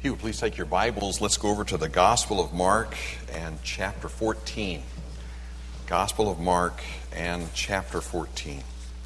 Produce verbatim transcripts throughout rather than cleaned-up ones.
you would please take your Bibles, let's go over to the Gospel of Mark and chapter fourteen. Gospel of Mark and chapter fourteen.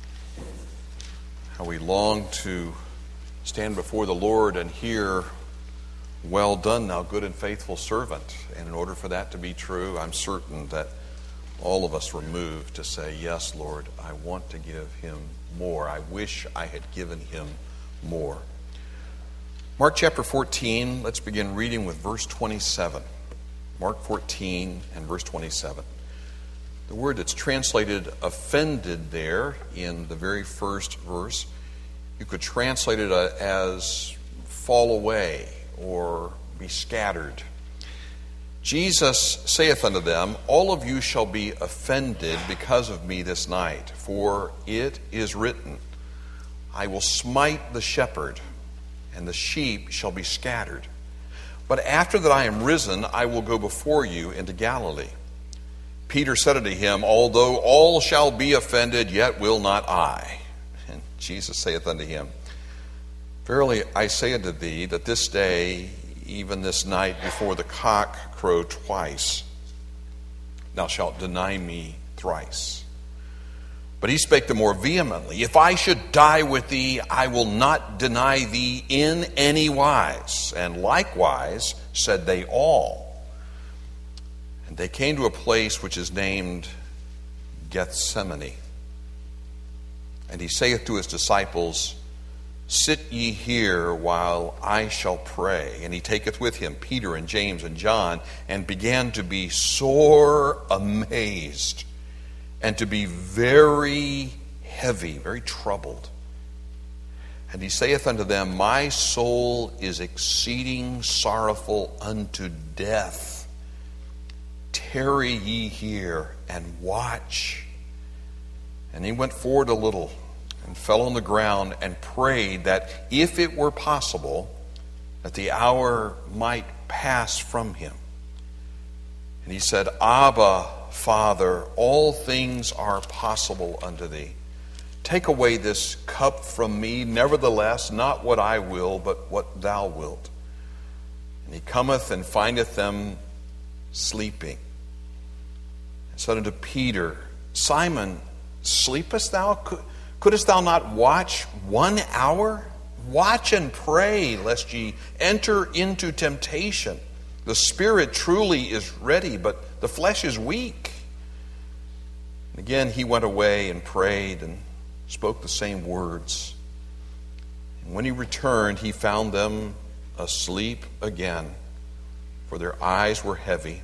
How we long to stand before the Lord and hear, "Well done, thou good and faithful servant." And in order for that to be true, I'm certain that all of us were moved to say, "Yes, Lord, I want to give him more. I wish I had given him more." Mark chapter fourteen, let's begin reading with verse twenty-seven. Mark fourteen and verse twenty-seven. The word that's translated offended there in the very first verse, you could translate it as fall away or be scattered. Jesus saith unto them, "All of you shall be offended because of me this night, for it is written, I will smite the shepherd, and the sheep shall be scattered. But after that I am risen, I will go before you into Galilee." Peter said unto him, "Although all shall be offended, yet will not I." And Jesus saith unto him, "Verily I say unto thee, that this day, even this night, before the cock crow twice, thou shalt deny me thrice." But he spake the more vehemently, "If I should die with thee, I will not deny thee in any wise." And likewise said they all. And they came to a place which is named Gethsemane. And he saith to his disciples, "Sit ye here while I shall pray." And he taketh with him Peter and James and John, and began to be sore amazed, and to be very heavy, very troubled. And he saith unto them, "My soul is exceeding sorrowful unto death. Tarry ye here and watch." And he went forward a little and fell on the ground and prayed that if it were possible, that the hour might pass from him. And he said, "Abba, Father, all things are possible unto thee. Take away this cup from me. Nevertheless, not what I will, but what thou wilt." And he cometh and findeth them sleeping. And said unto Peter, "Simon, sleepest thou? Couldest thou not watch one hour? Watch and pray, lest ye enter into temptation. The spirit truly is ready, but the flesh is weak." And again he went away and prayed and spoke the same words. And when he returned, he found them asleep again, for their eyes were heavy.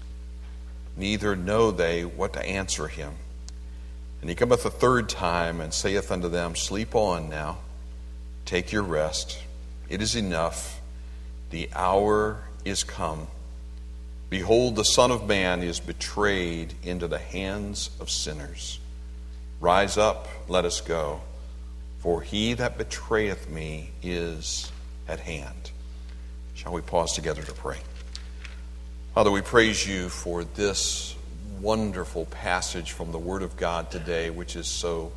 Neither know they what to answer him. And he cometh a third time and saith unto them, "Sleep on now, take your rest. It is enough. The hour is come. Behold, the Son of Man is betrayed into the hands of sinners. Rise up, let us go, for he that betrayeth me is at hand." Shall we pause together to pray? Father, we praise you for this wonderful passage from the Word of God today, which is so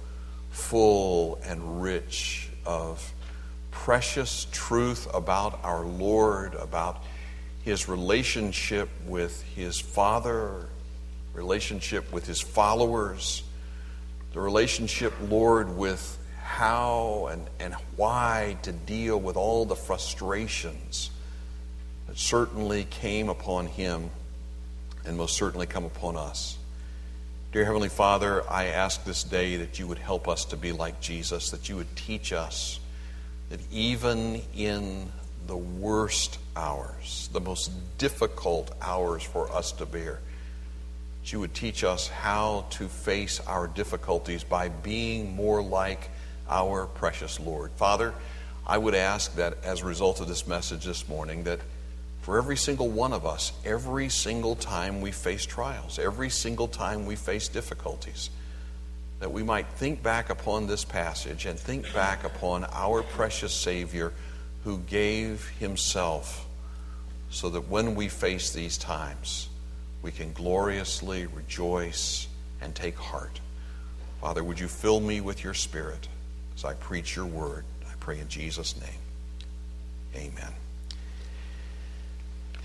full and rich of precious truth about our Lord, about his relationship with his Father, relationship with his followers, the relationship, Lord, with how and, and why to deal with all the frustrations that certainly came upon him and most certainly come upon us. Dear Heavenly Father, I ask this day that you would help us to be like Jesus, that you would teach us that even in the worst hours, the most difficult hours for us to bear, that you would teach us how to face our difficulties by being more like our precious Lord. Father, I would ask that as a result of this message this morning, that for every single one of us, every single time we face trials, every single time we face difficulties, that we might think back upon this passage and think back upon our precious Savior who gave himself so that when we face these times, we can gloriously rejoice and take heart. Father, would you fill me with your Spirit as I preach your word? I pray in Jesus' name. Amen.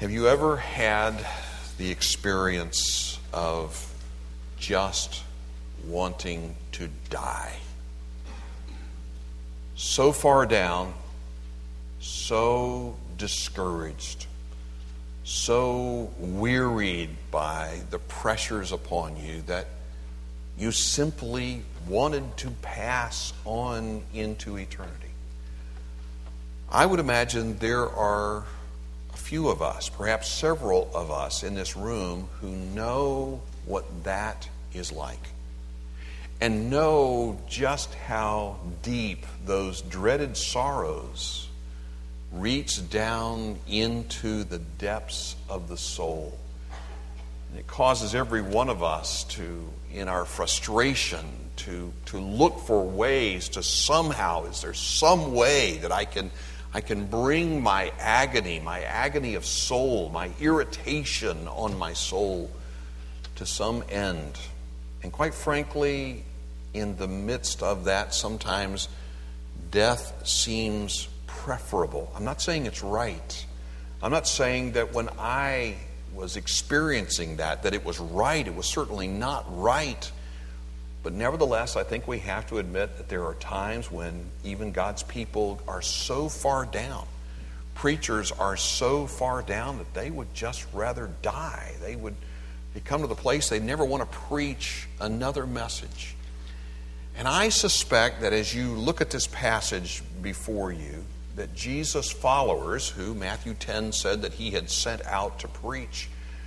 Have you ever had the experience of just wanting to die? So far down, so discouraged, so wearied by the pressures upon you that you simply wanted to pass on into eternity. I would imagine there are a few of us, perhaps several of us in this room who know what that is like and know just how deep those dreaded sorrows reach down into the depths of the soul. And it causes every one of us to, in our frustration, to, to look for ways to somehow, is there some way that I can I can bring my agony, my agony of soul, my irritation on my soul to some end. And quite frankly, in the midst of that, sometimes death seems preferable. I'm not saying it's right. I'm not saying that when I was experiencing that, that it was right. It was certainly not right. But nevertheless, I think we have to admit that there are times when even God's people are so far down. Preachers are so far down that they would just rather die. They would they come to the place they never want to preach another message. And I suspect that as you look at this passage before you, that Jesus' followers, who Matthew ten said that he had sent out to preach,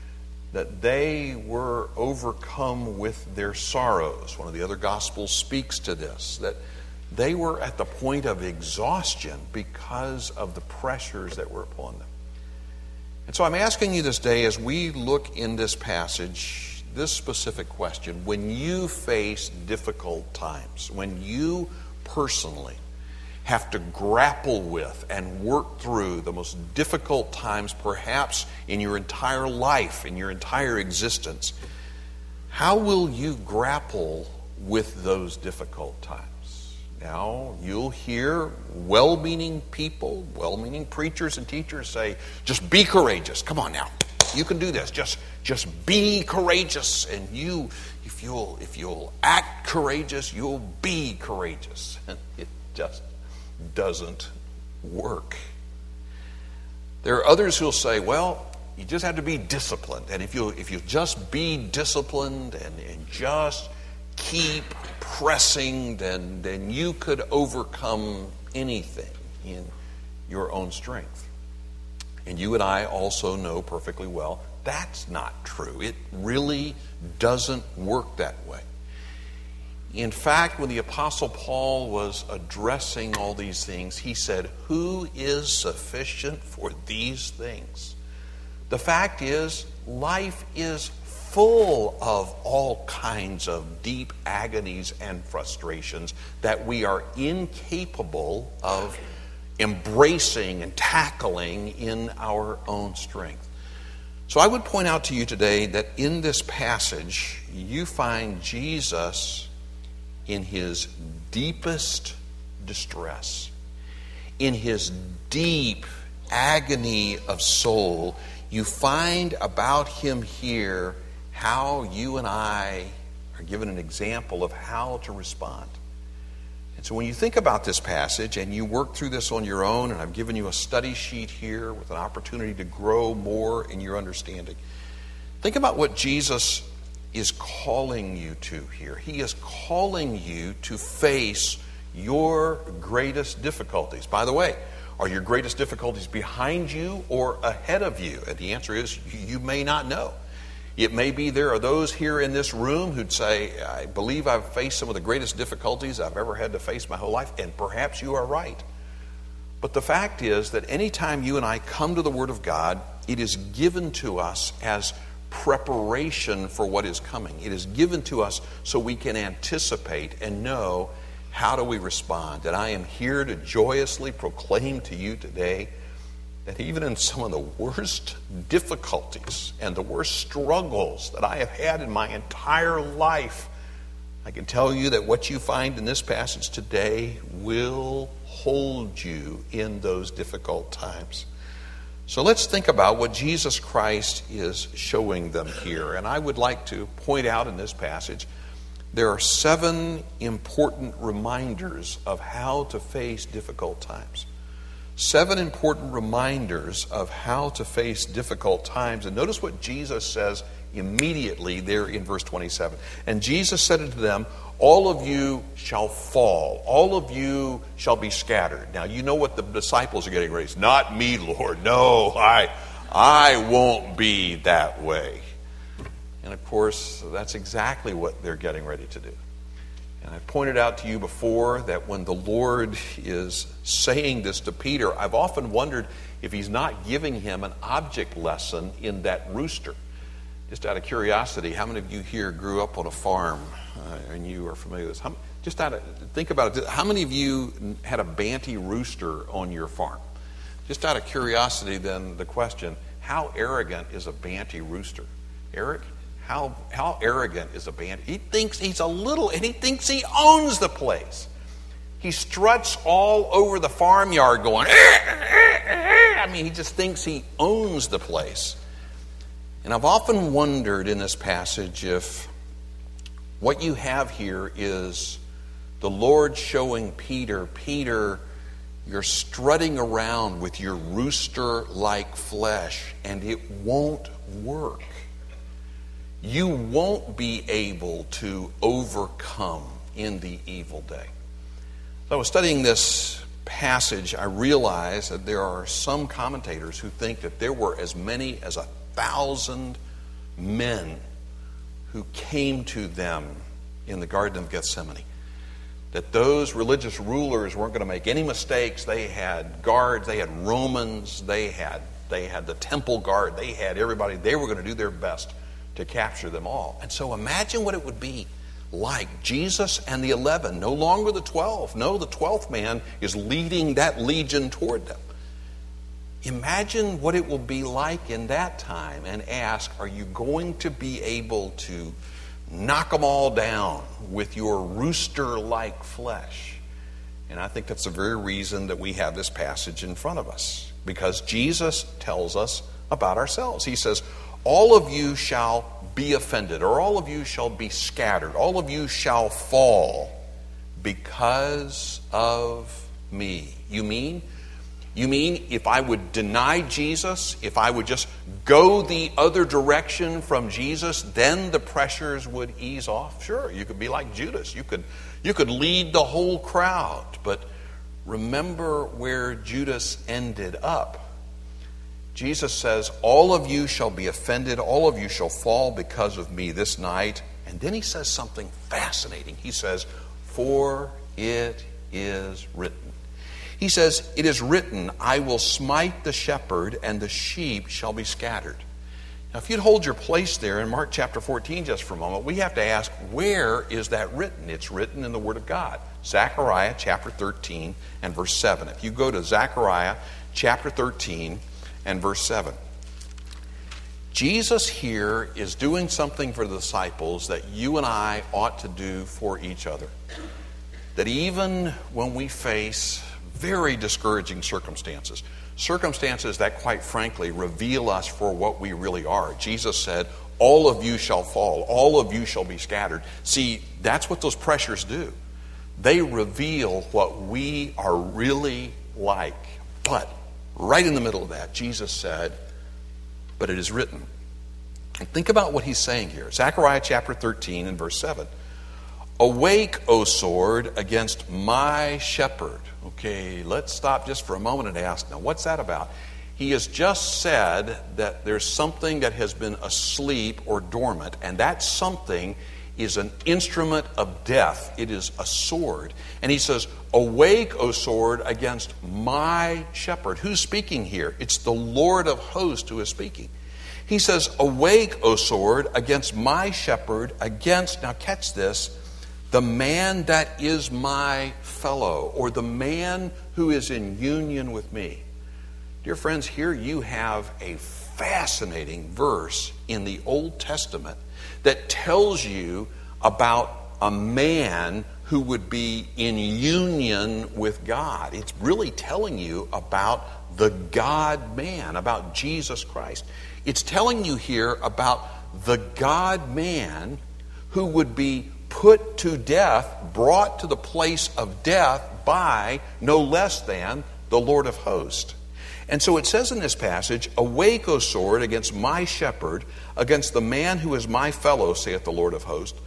that they were overcome with their sorrows. One of the other Gospels speaks to this, that they were at the point of exhaustion because of the pressures that were upon them. And so I'm asking you this day, as we look in this passage, this specific question: when you face difficult times, when you personally have to grapple with and work through the most difficult times perhaps in your entire life, in your entire existence, how will you grapple with those difficult times? Now, you'll hear well-meaning people, well-meaning preachers and teachers say, just be courageous. Come on now. You can do this. Just, just be courageous. And you, if you'll, if you'll act courageous, you'll be courageous. And it just doesn't work. There are others who'll say, well, you just have to be disciplined. And if you if you just be disciplined and, and just keep pressing, then, then you could overcome anything in your own strength. And you and I also know perfectly well that's not true. It really doesn't work that way. In fact, when the Apostle Paul was addressing all these things, he said, who is sufficient for these things? The fact is, life is full of all kinds of deep agonies and frustrations that we are incapable of embracing and tackling in our own strength. So I would point out to you today that in this passage, you find Jesus in his deepest distress, in his deep agony of soul. You find about him here how you and I are given an example of how to respond. And so when you think about this passage and you work through this on your own, and I've given you a study sheet here with an opportunity to grow more in your understanding, think about what Jesus is calling you to here. He is calling you to face your greatest difficulties. By the way, are your greatest difficulties behind you or ahead of you? And the answer is, you may not know. It may be there are those here in this room who'd say, I believe I've faced some of the greatest difficulties I've ever had to face my whole life, and perhaps you are right. But the fact is that anytime you and I come to the Word of God, it is given to us as preparation for what is coming. It is given to us so we can anticipate and know how do we respond. And I am here to joyously proclaim to you today that even in some of the worst difficulties and the worst struggles that I have had in my entire life, I can tell you that what you find in this passage today will hold you in those difficult times. So let's think about what Jesus Christ is showing them here. And I would like to point out in this passage, there are seven important reminders of how to face difficult times. Seven important reminders of how to face difficult times. And notice what Jesus says immediately there in verse twenty-seven. And Jesus said unto them, all of you shall fall. All of you shall be scattered. Now, you know what the disciples are getting ready to say. Not me, Lord. No, I, I won't be that way. And of course, that's exactly what they're getting ready to do. And I pointed out to you before that when the Lord is saying this to Peter, I've often wondered if he's not giving him an object lesson in that rooster. Just out of curiosity, how many of you here grew up on a farm uh, and you are familiar with this? How, just out of, think about it. How many of you had a Banty rooster on your farm? Just out of curiosity, then, the question, how arrogant is a Banty rooster? Eric? How how arrogant is a Banty? He thinks he's a little, and he thinks he owns the place. He struts all over the farmyard going, eh, eh, eh. I mean, he just thinks he owns the place. And I've often wondered in this passage if what you have here is the Lord showing Peter, Peter, you're strutting around with your rooster-like flesh, and it won't work. You won't be able to overcome in the evil day. So I was studying this passage. I realized that there are some commentators who think that there were as many as a thousand men who came to them in the Garden of Gethsemane. That those religious rulers weren't going to make any mistakes. They had guards, they had Romans, they had they had the temple guard, they had everybody. They were going to do their best to capture them all. And so imagine what it would be like. Jesus and the eleven, no longer the twelve. No, the twelfth man is leading that legion toward them. Imagine what it will be like in that time and ask, are you going to be able to knock them all down with your rooster-like flesh? And I think that's the very reason that we have this passage in front of us. Because Jesus tells us about ourselves. He says, all of you shall be offended, or all of you shall be scattered. All of you shall fall because of me. You mean? You mean if I would deny Jesus, if I would just go the other direction from Jesus, then the pressures would ease off? Sure, you could be like Judas. You could, you could lead the whole crowd. But remember where Judas ended up. Jesus says, all of you shall be offended, all of you shall fall because of me this night. And then he says something fascinating. He says, for it is written. He says, it is written, I will smite the shepherd, and the sheep shall be scattered. Now, if you'd hold your place there in Mark chapter fourteen just for a moment, we have to ask, where is that written? It's written in the Word of God. Zechariah chapter thirteen and verse seven. If you go to Zechariah chapter thirteen and verse seven. Jesus here is doing something for the disciples that you and I ought to do for each other. That even when we face very discouraging circumstances, circumstances that quite frankly reveal us for what we really are. Jesus said, all of you shall fall, all of you shall be scattered. See, that's what those pressures do. They reveal what we are really like. But right in the middle of that, Jesus said, but it is written. And think about what he's saying here. Zechariah chapter thirteen and verse seven. Awake, O sword, against my shepherd. Okay, let's stop just for a moment and ask, now what's that about? He has just said that there's something that has been asleep or dormant, and that something is an instrument of death. It is a sword. And he says, awake, O sword, against my shepherd. Who's speaking here? It's the Lord of hosts who is speaking. He says, awake, O sword, against my shepherd, against, now catch this, the man that is my fellow, or the man who is in union with me. Dear friends, here you have a fascinating verse in the Old Testament that tells you about a man who would be in union with God. It's really telling you about the God-man, about Jesus Christ. It's telling you here about the God-man who would be put to death, brought to the place of death by no less than the Lord of hosts. And so it says in this passage, "Awake, O sword, against my shepherd, against the man who is my fellow, saith the Lord of hosts.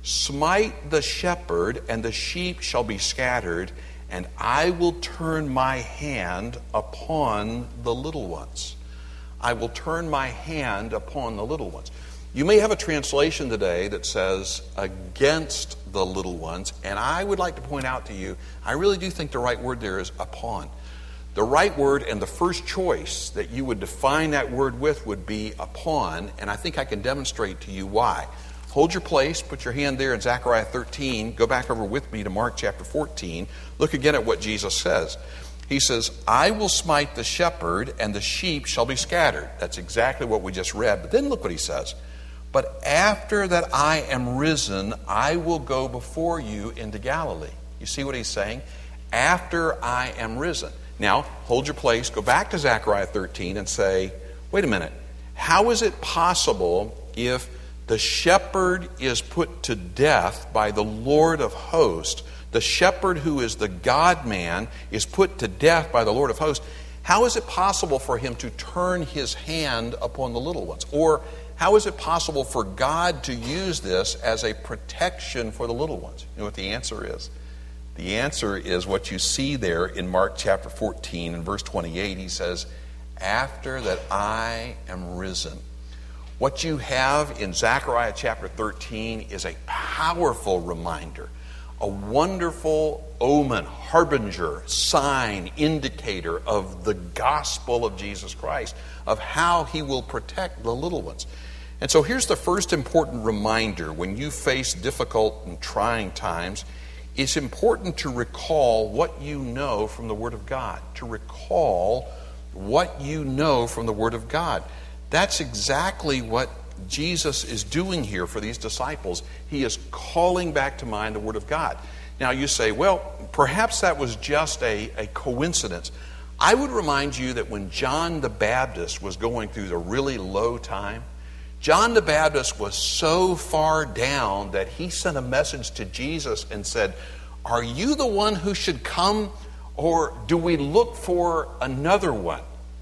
Smite the shepherd, and the sheep shall be scattered, and I will turn my hand upon the little ones." I will turn my hand upon the little ones. You may have a translation today that says, "against the little ones," and I would like to point out to you, I really do think the right word there is "upon." The right word and the first choice that you would define that word with would be "upon," and I think I can demonstrate to you why. Hold your place, put your hand there in Zechariah thirteen, go back over with me to Mark chapter fourteen, look again at what Jesus says. He says, "I will smite the shepherd, and the sheep shall be scattered." That's exactly what we just read, but then look what he says. "But after that I am risen, I will go before you into Galilee." You see what he's saying? After I am risen. Now, hold your place, go back to Zechariah thirteen and say, wait a minute, how is it possible if the shepherd is put to death by the Lord of hosts, the shepherd who is the God-man is put to death by the Lord of hosts, how is it possible for him to turn his hand upon the little ones? Or how is it possible for God to use this as a protection for the little ones? You know what the answer is? The answer is what you see there in Mark chapter fourteen and verse twenty-eight. He says, "After that I am risen." What you have in Zechariah chapter thirteen is a powerful reminder, a wonderful omen, harbinger, sign, indicator of the gospel of Jesus Christ, of how he will protect the little ones. And so here's the first important reminder when you face difficult and trying times. It's important to recall what you know from the Word of God. To recall what you know from the Word of God. That's exactly what Jesus is doing here for these disciples. He is calling back to mind the Word of God. Now you say, well, perhaps that was just a, a coincidence. I would remind you that when John the Baptist was going through the really low time, John the Baptist was so far down that he sent a message to Jesus and said, "Are you the one who should come, or do we look for another one?"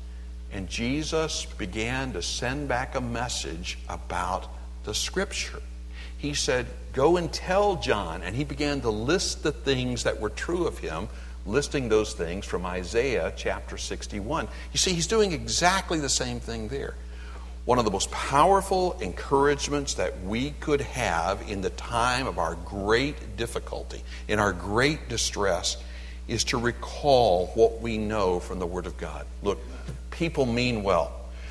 And Jesus began to send back a message about the Scripture. He said, "Go and tell John," and he began to list the things that were true of him, listing those things from Isaiah chapter sixty-one. You see, he's doing exactly the same thing there. One of the most powerful encouragements that we could have in the time of our great difficulty, in our great distress, is to recall what we know from the Word of God. Look, people mean well.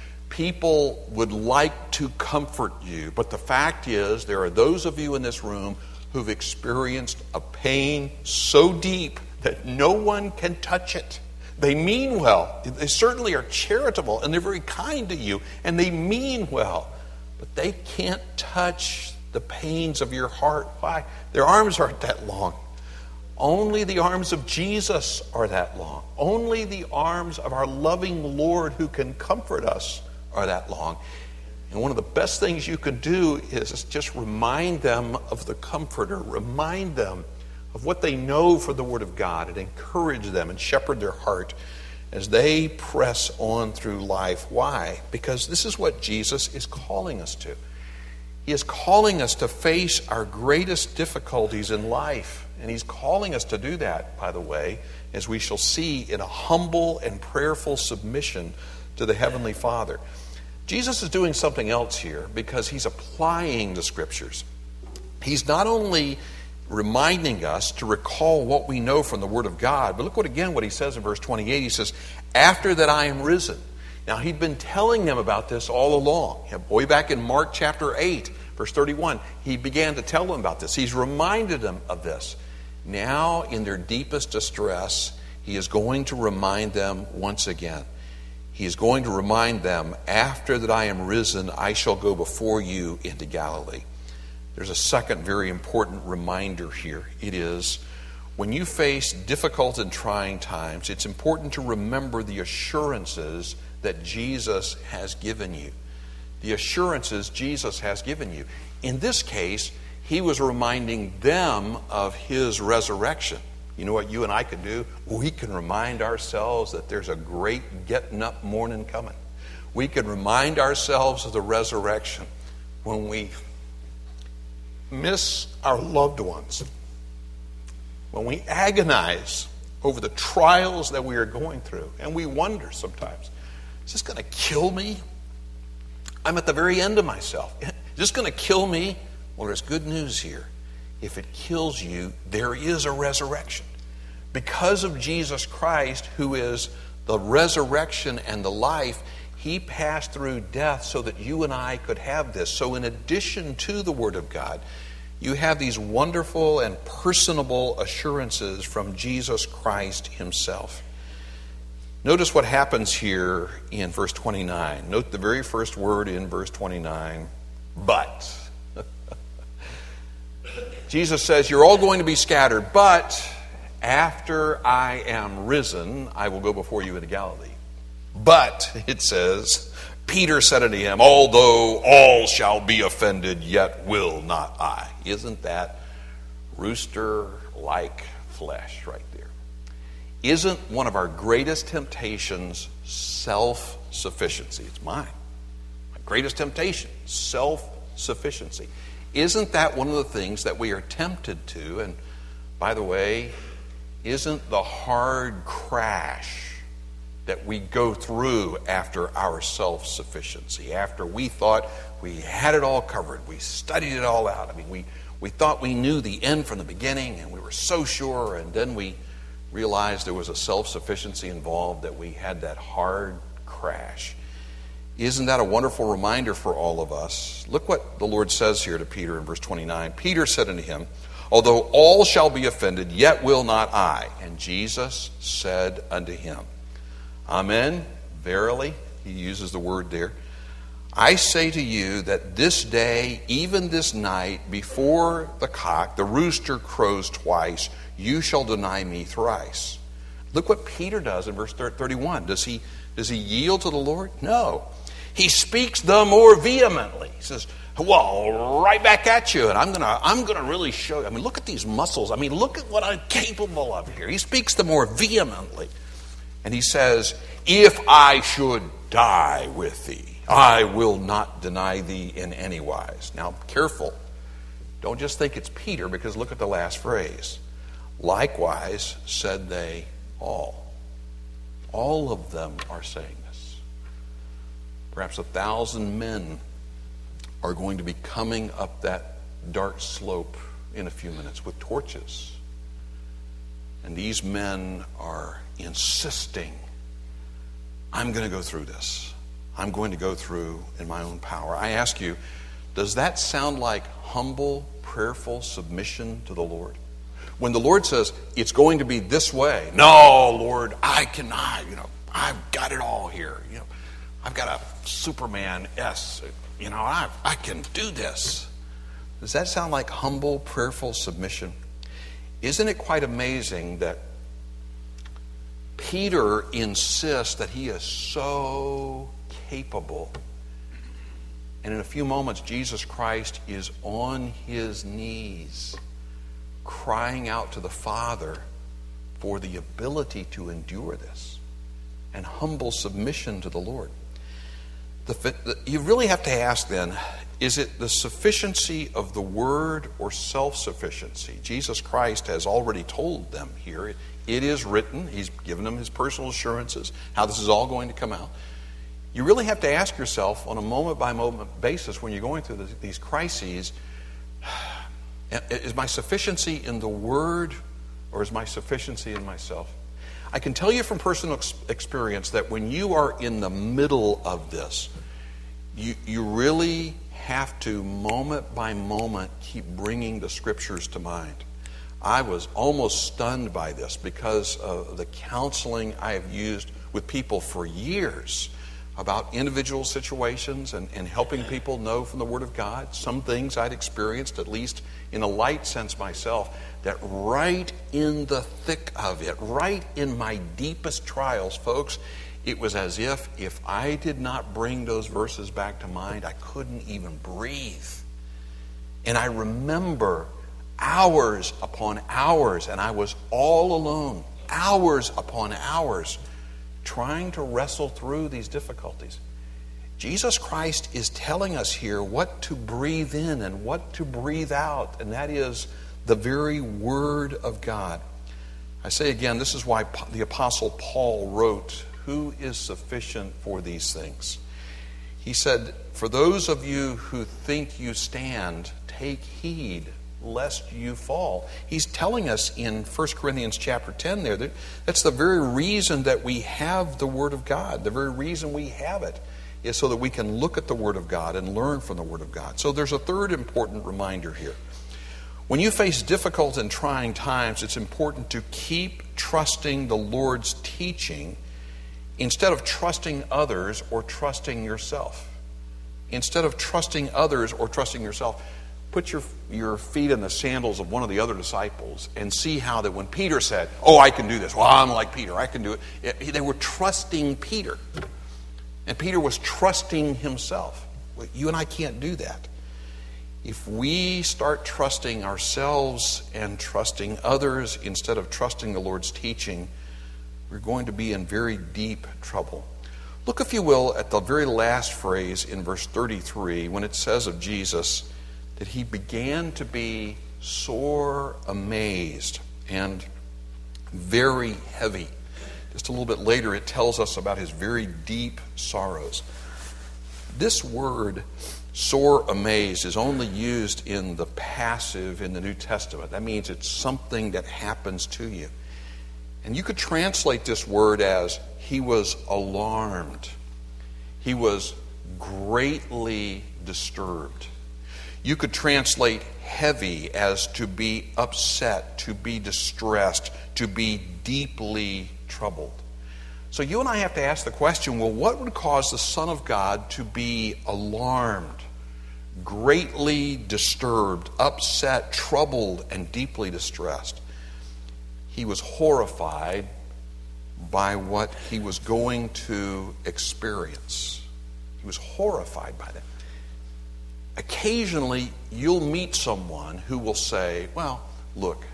People would like to comfort you, but the fact is there are those of you in this room who've experienced a pain so deep that no one can touch it. They mean well. They certainly are charitable, and they're very kind to you, and they mean well. But they can't touch the pains of your heart. Why? Their arms aren't that long. Only the arms of Jesus are that long. Only the arms of our loving Lord who can comfort us are that long. And one of the best things you can do is just remind them of the Comforter. Remind them of what they know from the Word of God, and encourage them and shepherd their heart as they press on through life. Why? Because this is what Jesus is calling us to. He is calling us to face our greatest difficulties in life. And he's calling us to do that, by the way, as we shall see, in a humble and prayerful submission to the Heavenly Father. Jesus is doing something else here because he's applying the Scriptures. He's not only reminding us to recall what we know from the Word of God. But look what again what he says in verse twenty-eight. He says, "After that I am risen." Now he'd been telling them about this all along. Way back in Mark chapter eight, verse thirty-one, he began to tell them about this. He's reminded them of this. Now in their deepest distress, he is going to remind them once again. He is going to remind them, "After that I am risen, I shall go before you into Galilee." There's a second very important reminder here. It is, When you face difficult and trying times, it's important to remember the assurances that Jesus has given you. The assurances Jesus has given you. In this case, he was reminding them of his resurrection. You know what you and I can do? We can remind ourselves that there's a great getting up morning coming. We can remind ourselves of the resurrection when we miss our loved ones, when we agonize over the trials that we are going through, and we wonder sometimes, is this going to kill me? I'm at the very end of myself. Is this going to kill me? Well, there's good news here. If it kills you, there is a resurrection. Because of Jesus Christ, who is the resurrection and the life, he passed through death so that you and I could have this. So in addition to the Word of God, you have these wonderful and personable assurances from Jesus Christ himself. Notice what happens here in verse twenty-nine. Note the very first word in verse twenty-nine, but. Jesus says, you're all going to be scattered, but after I am risen, I will go before you into Galilee. But, it says, Peter said unto him, although all shall be offended, yet will not I. Isn't that rooster-like flesh right there? Isn't one of our greatest temptations self-sufficiency? It's mine. My greatest temptation, self-sufficiency. Isn't that one of the things that we are tempted to? And by the way, isn't the hard crash that we go through after our self-sufficiency, after we thought we had it all covered, we studied it all out. I mean, we, we thought we knew the end from the beginning, and we were so sure, and then we realized there was a self-sufficiency involved, that we had that hard crash. Isn't that a wonderful reminder for all of us? Look what the Lord says here to Peter in verse twenty-nine. Peter said unto him, although all shall be offended, yet will not I. And Jesus said unto him, Amen, verily, he uses the word there. I say to you that this day, even this night, before the cock, the rooster crows twice, you shall deny me thrice. Look what Peter does in verse thirty-one. Does he, does he yield to the Lord? No. He speaks the more vehemently. He says, well, right back at you, and I'm gonna I'm gonna really show you. I mean, look at these muscles. I mean, look at what I'm capable of here. He speaks the more vehemently. And he says, if I should die with thee, I will not deny thee in any wise. Now, careful. Don't just think it's Peter, because look at the last phrase. Likewise said they all. All of them are saying this. Perhaps a thousand men are going to be coming up that dark slope in a few minutes with torches. And these men are insisting, I'm going to go through this. I'm going to go through in my own power. I ask you, does that sound like humble, prayerful submission to the Lord? When the Lord says, it's going to be this way. No, Lord, I cannot. You know, I've got it all here. You know, I've got a Superman S. You know, I, I can do this. Does that sound like humble, prayerful submission? Isn't it quite amazing that Peter insists that he is so capable? And in a few moments, Jesus Christ is on his knees, crying out to the Father for the ability to endure this, and humble submission to the Lord. The, the, you really have to ask then, is it the sufficiency of the Word or self-sufficiency? Jesus Christ has already told them here. It, it is written. He's given them his personal assurances, how this is all going to come out. You really have to ask yourself on a moment-by-moment basis when you're going through this, these crises, is my sufficiency in the Word or is my sufficiency in myself? I can tell you from personal ex- experience that when you are in the middle of this, you, you really have to, moment by moment, keep bringing the Scriptures to mind. I was almost stunned by this because of the counseling I have used with people for years. about individual situations and, and helping people know from the Word of God some things I'd experienced, at least in a light sense myself, that right in the thick of it, right in my deepest trials, folks, it was as if if I did not bring those verses back to mind, I couldn't even breathe. And I remember hours upon hours, and I was all alone, hours upon hours, trying to wrestle through these difficulties. Jesus Christ is telling us here what to breathe in and what to breathe out, and that is the very Word of God. I say again, this is why the Apostle Paul wrote, "Who is sufficient for these things?" He said, "For those of you who think you stand, take heed lest you fall." He's telling us in First Corinthians chapter ten there that that's the very reason that we have the Word of God. The very reason we have it is so that we can look at the Word of God and learn from the Word of God. So there's a third important reminder here. When you face difficult and trying times, it's important to keep trusting the Lord's teaching instead of trusting others or trusting yourself. Instead of trusting others or trusting yourself, put your, your feet in the sandals of one of the other disciples and see how that when Peter said, "Oh, I can do this. Well, I'm like Peter. I can do it." it they were trusting Peter. And Peter was trusting himself. You and I can't do that. If we start trusting ourselves and trusting others instead of trusting the Lord's teaching, we're going to be in very deep trouble. Look, if you will, at the very last phrase in verse thirty-three when it says of Jesus that he began to be sore amazed and very heavy. Just a little bit later it tells us about his very deep sorrows. This word, sore amazed, is only used in the passive in the New Testament. That means it's something that happens to you. And you could translate this word as he was alarmed. He was greatly disturbed. You could translate heavy as to be upset, to be distressed, to be deeply troubled. So you and I have to ask the question, well, what would cause the Son of God to be alarmed, greatly disturbed, upset, troubled, and deeply distressed? He was horrified by what he was going to experience. He was horrified by that. Occasionally, you'll meet someone who will say, well, look,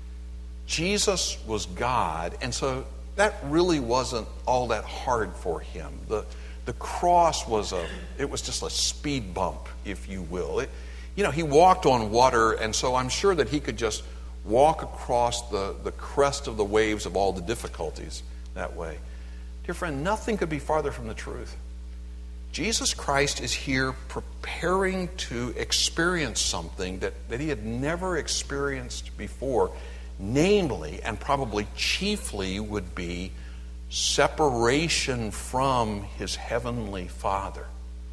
Jesus was God, and so that really wasn't all that hard for him. The the cross was a, it was just a speed bump, if you will. It, you know, he walked on water, and so I'm sure that he could just walk across the, the crest of the waves of all the difficulties that way. Dear friend, nothing could be farther from the truth. Jesus Christ is here preparing to experience something that, that he had never experienced before, namely, and probably chiefly, would be separation from his heavenly Father.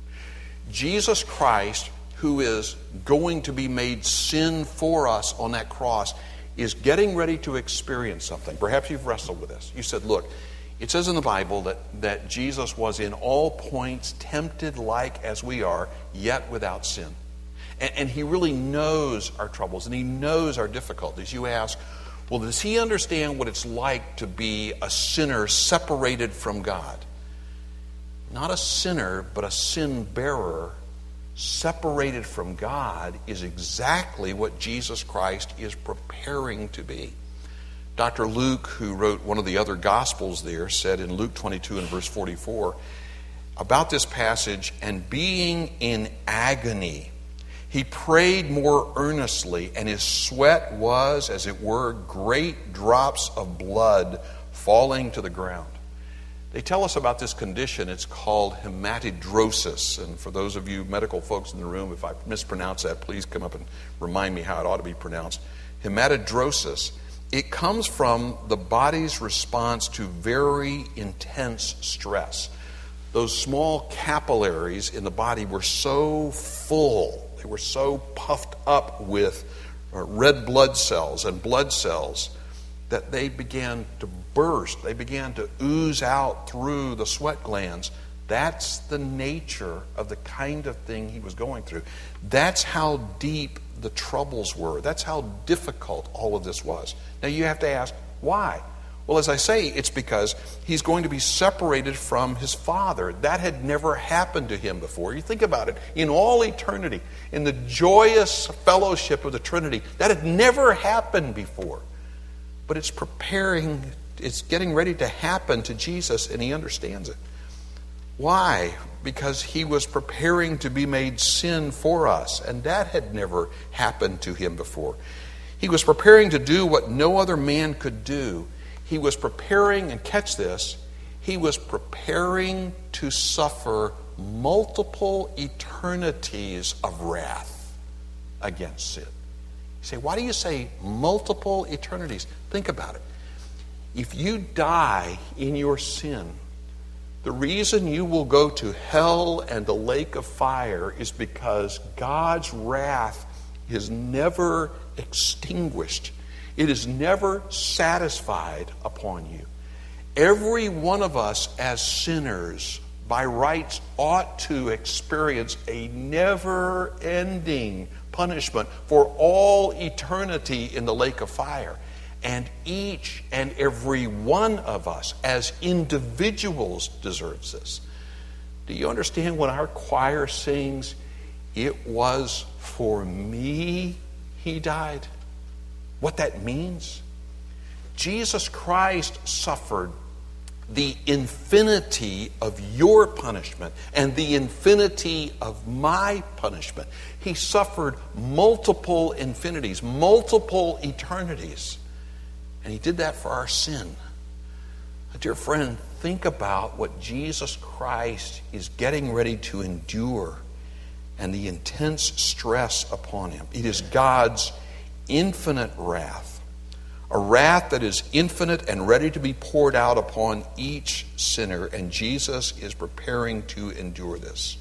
Jesus Christ, who is going to be made sin for us on that cross, is getting ready to experience something. Perhaps you've wrestled with this. You said, look, it says in the Bible that, that Jesus was in all points tempted like as we are, yet without sin. And, and he really knows our troubles, and he knows our difficulties. You ask, well, does he understand what it's like to be a sinner separated from God? Not a sinner, but a sin bearer separated from God is exactly what Jesus Christ is preparing to be. Doctor Luke, who wrote one of the other Gospels there, said in Luke twenty-two and verse forty-four about this passage, and being in agony, he prayed more earnestly, and his sweat was, as it were, great drops of blood falling to the ground. They tell us about this condition. It's called hematidrosis. And for those of you medical folks in the room, if I mispronounce that, please come up and remind me how it ought to be pronounced. Hematidrosis. It comes from the body's response to very intense stress. Those small capillaries in the body were so full, they were so puffed up with red blood cells and blood cells that they began to burst. They began to ooze out through the sweat glands. That's the nature of the kind of thing he was going through. That's how deep the troubles were. That's how difficult all of this was. Now you have to ask, why? Well, as I say, it's because he's going to be separated from his Father. That had never happened to him before. You think about it. In all eternity, in the joyous fellowship of the Trinity, that had never happened before. But it's preparing, it's getting ready to happen to Jesus, and he understands it. Why? Because he was preparing to be made sin for us, and that had never happened to him before. He was preparing to do what no other man could do. He was preparing, and catch this, he was preparing to suffer multiple eternities of wrath against sin. You say, why do you say multiple eternities? Think about it. If you die in your sin, the reason you will go to hell and the lake of fire is because God's wrath is never extinguished. It is never satisfied upon you. Every one of us as sinners, by rights, ought to experience a never-ending punishment for all eternity in the lake of fire. And each and every one of us as individuals deserves this. Do you understand when our choir sings, "It was for me he died"? What that means? Jesus Christ suffered the infinity of your punishment and the infinity of my punishment. He suffered multiple infinities, multiple eternities. And he did that for our sin. Dear friend, think about what Jesus Christ is getting ready to endure and the intense stress upon him. It is God's infinite wrath, a wrath that is infinite and ready to be poured out upon each sinner, and Jesus is preparing to endure this,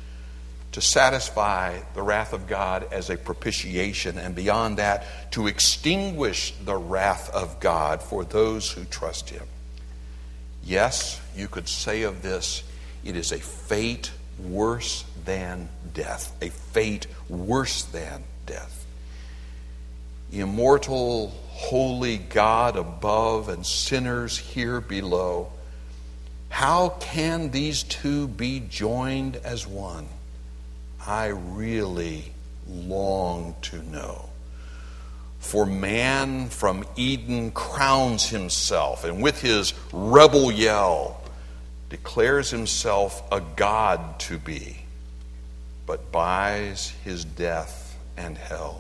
to satisfy the wrath of God as a propitiation, and beyond that, to extinguish the wrath of God for those who trust him. Yes, you could say of this, it is a fate worse than death, a fate worse than death. Immortal, holy God above and sinners here below, how can these two be joined as one? I really long to know. For man from Eden crowns himself, and with his rebel yell declares himself a god to be, but buys his death and hell.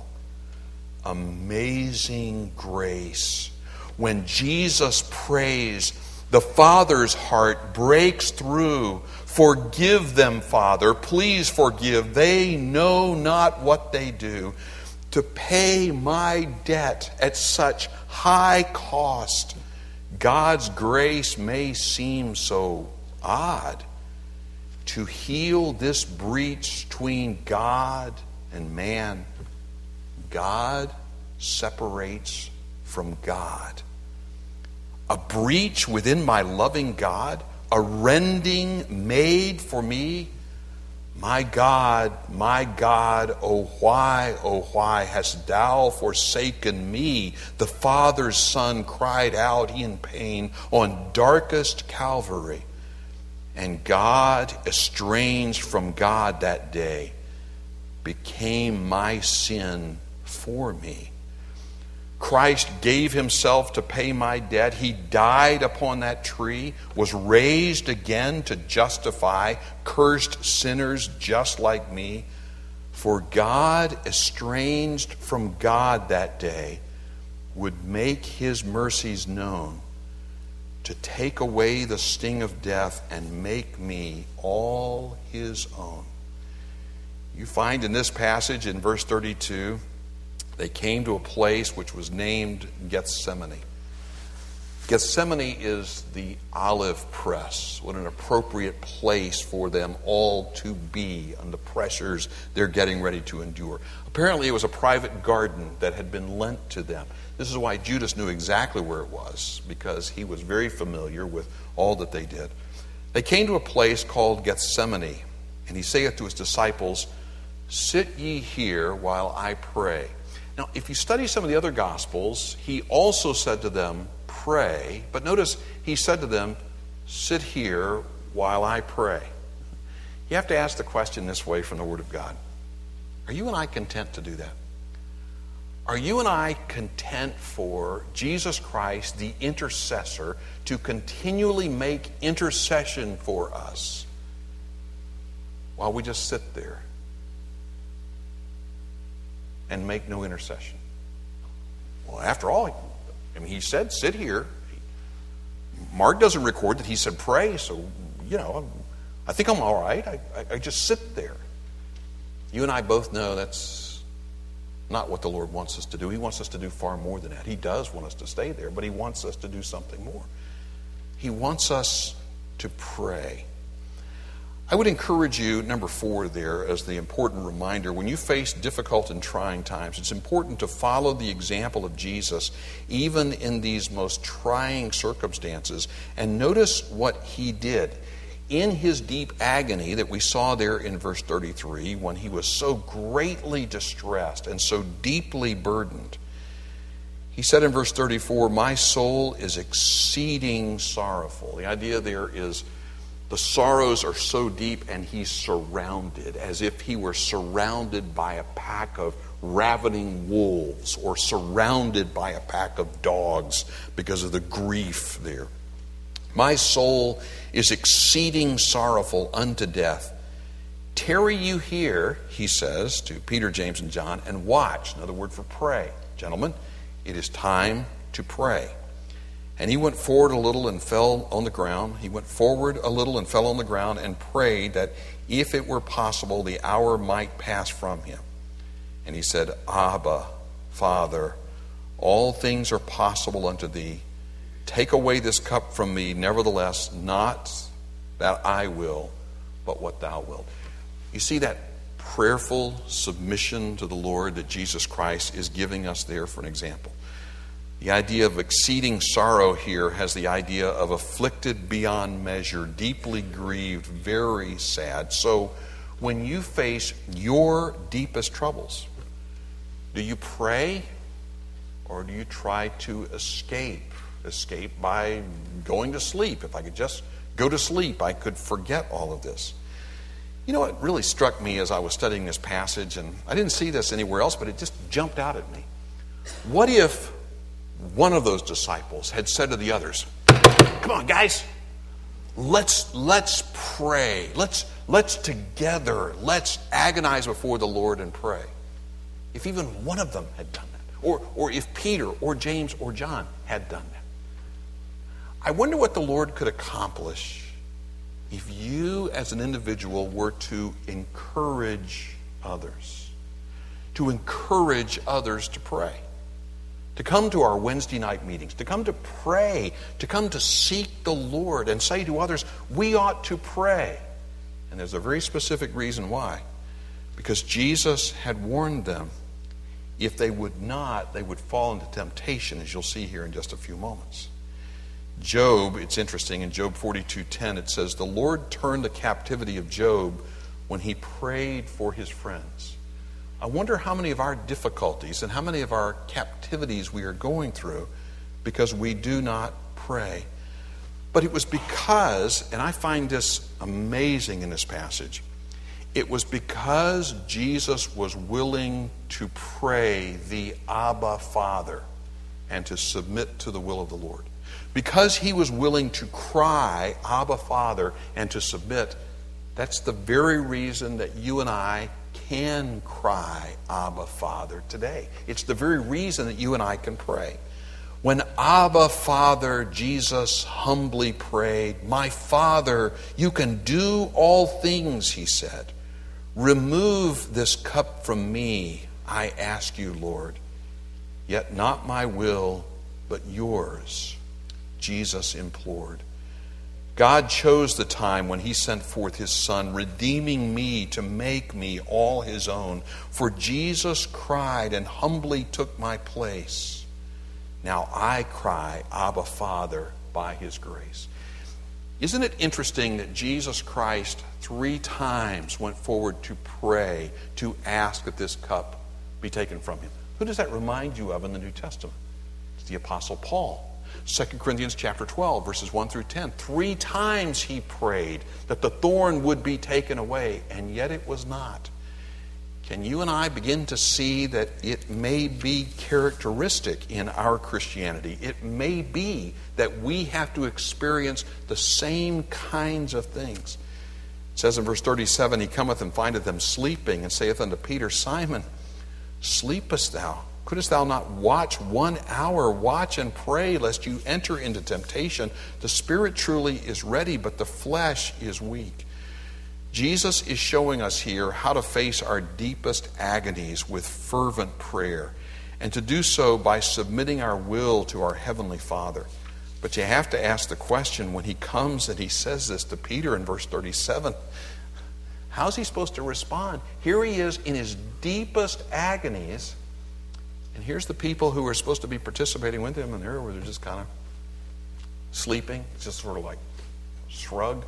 Amazing grace. When Jesus prays, the Father's heart breaks through. Forgive them, Father. Please forgive. They know not what they do. To pay my debt at such high cost, God's grace may seem so odd. To heal this breach between God and man, God separates from God. A breach within my loving God, a rending made for me. My God, my God, oh why, oh why hast thou forsaken me? The Father's Son cried out in pain on darkest Calvary. And God, estranged from God that day, became my sin for me. Christ gave himself to pay my debt. He died upon that tree, was raised again to justify cursed sinners just like me. For God, estranged from God that day, would make his mercies known to take away the sting of death and make me all his own. You find in this passage in verse thirty-two, they came to a place which was named Gethsemane. Gethsemane is the olive press. What an appropriate place for them all to be under the pressures they're getting ready to endure. Apparently it was a private garden that had been lent to them. This is why Judas knew exactly where it was, because he was very familiar with all that they did. They came to a place called Gethsemane, and he saith to his disciples, sit ye here while I pray. Now, if you study some of the other Gospels, he also said to them, pray. But notice, he said to them, sit here while I pray. You have to ask the question this way from the Word of God. Are you and I content to do that? Are you and I content for Jesus Christ, the intercessor, to continually make intercession for us while we just sit there and make no intercession? Well, after all, I mean, he said, sit here. Mark doesn't record that he said pray, so, you know, I think I'm all right. I, I, I just sit there. You and I both know that's not what the Lord wants us to do. He wants us to do far more than that. He does want us to stay there, but he wants us to do something more. He wants us to pray. I would encourage you, number four there, as the important reminder, when you face difficult and trying times, it's important to follow the example of Jesus, even in these most trying circumstances. And notice what he did. In his deep agony that we saw there in verse thirty-three, when he was so greatly distressed and so deeply burdened, he said in verse thirty-four, my soul is exceeding sorrowful. The idea there is the sorrows are so deep and he's surrounded, as if he were surrounded by a pack of ravening wolves or surrounded by a pack of dogs because of the grief there. My soul is exceeding sorrowful unto death. Tarry you here, he says to Peter, James, and John, and watch. Another word for pray. Gentlemen, it is time to pray. And he went forward a little and fell on the ground. He went forward a little and fell on the ground and prayed that if it were possible, the hour might pass from him. And he said, Abba, Father, all things are possible unto thee. Take away this cup from me, nevertheless, not that I will, but what thou wilt. You see that prayerful submission to the Lord that Jesus Christ is giving us there for an example. The idea of exceeding sorrow here has the idea of afflicted beyond measure, deeply grieved, very sad. So when you face your deepest troubles, do you pray or do you try to escape? Escape by going to sleep. If I could just go to sleep, I could forget all of this. You know what really struck me as I was studying this passage, and I didn't see this anywhere else, but it just jumped out at me. What if one of those disciples had said to the others, come on, guys, let's let's pray. Let's let's together, let's agonize before the Lord and pray. If even one of them had done that, or or if Peter or James or John had done that. I wonder what the Lord could accomplish if you as an individual were to encourage others, to encourage others to pray, to come to our Wednesday night meetings, to come to pray, to come to seek the Lord and say to others, we ought to pray. And there's a very specific reason why. Because Jesus had warned them, if they would not, they would fall into temptation, as you'll see here in just a few moments. Job, it's interesting, in Job forty-two ten it says, the Lord turned the captivity of Job when he prayed for his friends. I wonder how many of our difficulties and how many of our captivities we are going through because we do not pray. But it was because, and I find this amazing in this passage, it was because Jesus was willing to pray the Abba Father and to submit to the will of the Lord. Because he was willing to cry, Abba Father, and to submit, that's the very reason that you and I can cry, Abba Father, today. It's the very reason that you and I can pray. When Abba Father, Jesus humbly prayed, my Father, you can do all things, he said. Remove this cup from me, I ask you, Lord. Yet not my will, but yours. Jesus implored. God chose the time when he sent forth his Son, redeeming me to make me all his own. For Jesus cried and humbly took my place. Now I cry, Abba Father, by his grace. Isn't it interesting that Jesus Christ three times went forward to pray, to ask that this cup be taken from him? Who does that remind you of in the New Testament? It's the Apostle Paul. Second Corinthians chapter twelve, verses one through ten. Three times he prayed that the thorn would be taken away, and yet it was not. Can you and I begin to see that it may be characteristic in our Christianity? It may be that we have to experience the same kinds of things. It says in verse thirty-seven, he cometh and findeth them sleeping, and saith unto Peter, Simon, sleepest thou? Couldst thou not watch one hour? Watch and pray, lest you enter into temptation. The spirit truly is ready, but the flesh is weak. Jesus is showing us here how to face our deepest agonies with fervent prayer, and to do so by submitting our will to our Heavenly Father. But you have to ask the question when he comes and he says this to Peter in verse thirty-seven, how's he supposed to respond? Here he is in his deepest agonies, and here's the people who are supposed to be participating with him, and they're, they're just kind of sleeping, just sort of like shrug.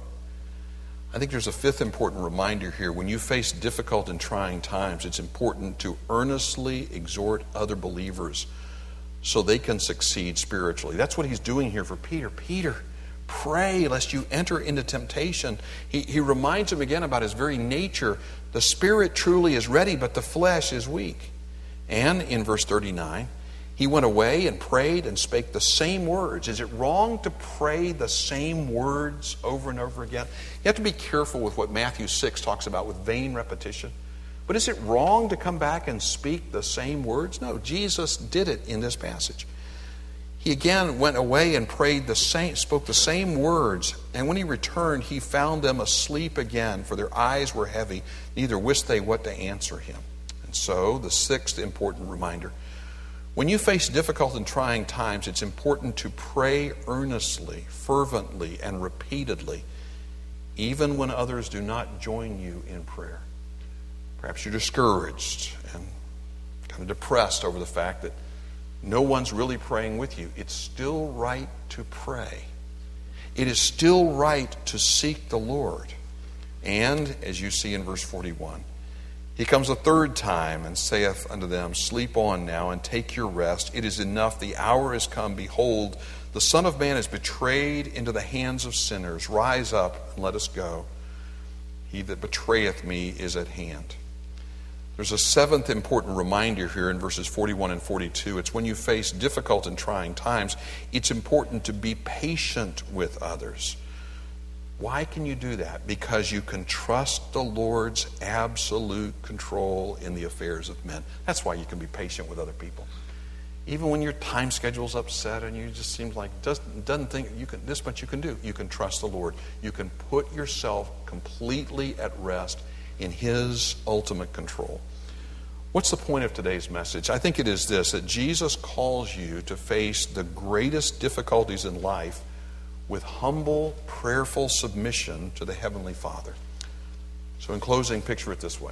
I think there's a fifth important reminder here. When you face difficult and trying times, it's important to earnestly exhort other believers so they can succeed spiritually. That's what he's doing here for Peter. Peter, pray lest you enter into temptation. He, he reminds him again about his very nature. The spirit truly is ready, but the flesh is weak. And in verse thirty-nine, he went away and prayed and spake the same words. Is it wrong to pray the same words over and over again? You have to be careful with what Matthew six talks about with vain repetition. But is it wrong to come back and speak the same words? No, Jesus did it in this passage. He again went away and prayed the same, spoke the same words. And when he returned, he found them asleep again, for their eyes were heavy, neither wist they what to answer him. And so, the sixth important reminder. When you face difficult and trying times, it's important to pray earnestly, fervently, and repeatedly, even when others do not join you in prayer. Perhaps you're discouraged and kind of depressed over the fact that no one's really praying with you. It's still right to pray. It is still right to seek the Lord. And, as you see in verse forty-one, he comes a third time and saith unto them, Sleep on now and take your rest. It is enough. The hour is come. Behold, the Son of Man is betrayed into the hands of sinners. Rise up and let us go. He that betrayeth me is at hand. There's a seventh important reminder here in verses forty-one and forty-two. It's when you face difficult and trying times, it's important to be patient with others. Why can you do that? Because you can trust the Lord's absolute control in the affairs of men. That's why you can be patient with other people. Even when your time schedule's upset and you just seems like doesn't doesn't think you can this much you can do. You can trust the Lord. You can put yourself completely at rest in His ultimate control. What's the point of today's message? I think it is this, that Jesus calls you to face the greatest difficulties in life with humble, prayerful submission to the Heavenly Father. So in closing, picture it this way.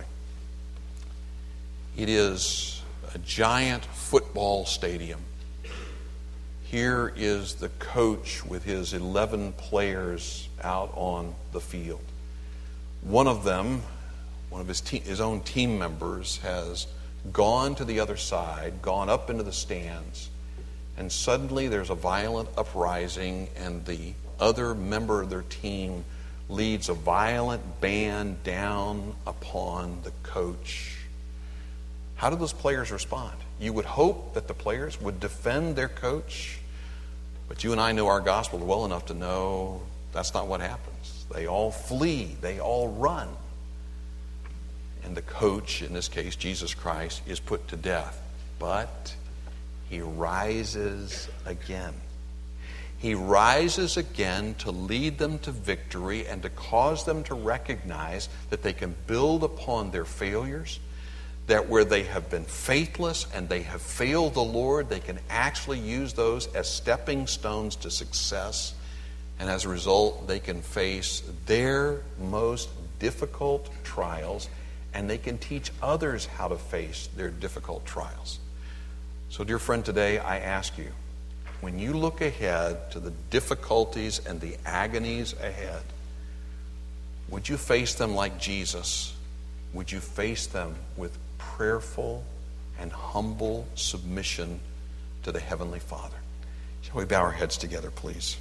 It is a giant football stadium. Here is the coach with his eleven players out on the field. One of them, one of his, te- his own team members, has gone to the other side, gone up into the stands, and suddenly there's a violent uprising, and the other member of their team leads a violent band down upon the coach. How do those players respond? You would hope that the players would defend their coach, but you and I know our gospel well enough to know that's not what happens. They all flee. They all run. And the coach, in this case Jesus Christ, is put to death. But He rises again. He rises again to lead them to victory and to cause them to recognize that they can build upon their failures, that where they have been faithless and they have failed the Lord, they can actually use those as stepping stones to success. And as a result, they can face their most difficult trials, and they can teach others how to face their difficult trials. So, dear friend, today I ask you, when you look ahead to the difficulties and the agonies ahead, would you face them like Jesus? Would you face them with prayerful and humble submission to the Heavenly Father? Shall we bow our heads together, please?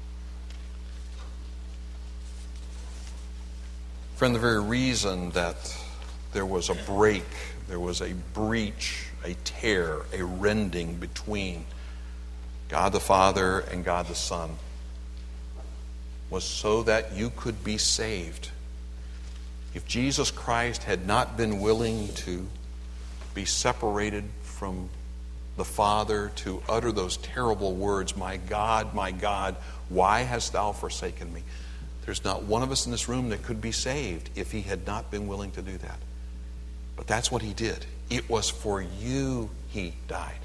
Friend, the very reason that there was a break, there was a breach, a tear, a rending between God the Father and God the Son was so that you could be saved. If Jesus Christ had not been willing to be separated from the Father, to utter those terrible words, "My God, my God, why hast thou forsaken me?" There's not one of us in this room that could be saved if he had not been willing to do that. But that's what he did. It was for you he died.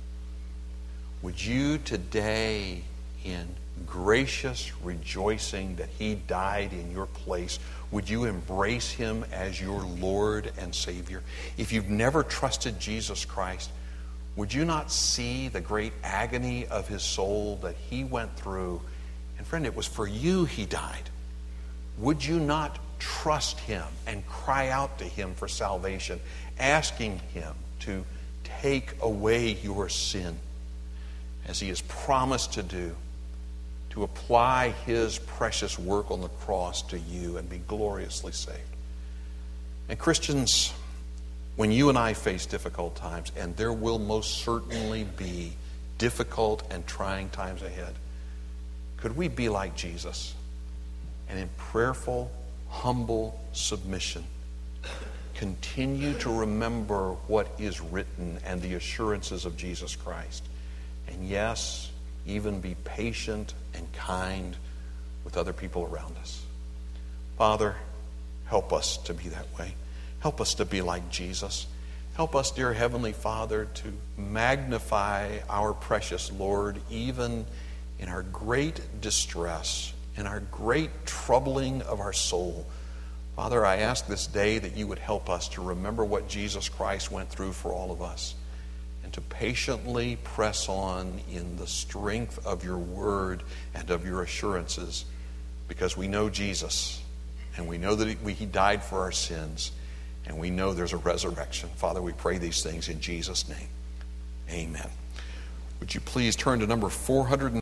Would you today, in gracious rejoicing that he died in your place, would you embrace him as your Lord and Savior? If you've never trusted Jesus Christ, would you not see the great agony of his soul that he went through? And friend, it was for you he died. Would you not trust him and cry out to him for salvation, asking him to take away your sin, as he has promised to do, to apply his precious work on the cross to you and be gloriously saved? And Christians, when you and I face difficult times, and there will most certainly be difficult and trying times ahead, could we be like Jesus and in prayerful, humble submission continue to remember what is written and the assurances of Jesus Christ? And yes, even be patient and kind with other people around us. Father, help us to be that way. Help us to be like Jesus. Help us, dear Heavenly Father, to magnify our precious Lord even in our great distress, in our great troubling of our soul. Father, I ask this day that you would help us to remember what Jesus Christ went through for all of us, and to patiently press on in the strength of your word and of your assurances, because we know Jesus, and we know that he, he died for our sins, and we know there's a resurrection. Father, we pray these things in Jesus' name. Amen. Would you please turn to number four hundred